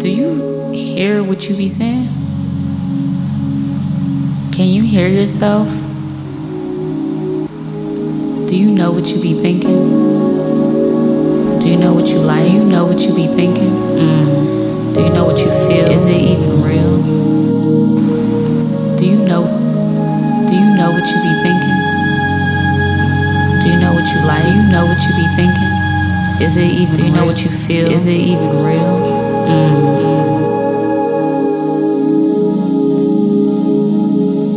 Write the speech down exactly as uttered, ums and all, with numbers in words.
Do you hear what you be saying? Can you hear yourself? Do you know what you be thinking? Do you know what you like? Do you know what you be thinking? Mm. Do you know what you feel? Is it even real? Do you know? Do you know what you be thinking? Do you know what you like? Do you know what you be thinking? Is it even? Do you know what you feel? Is it even real? Mm.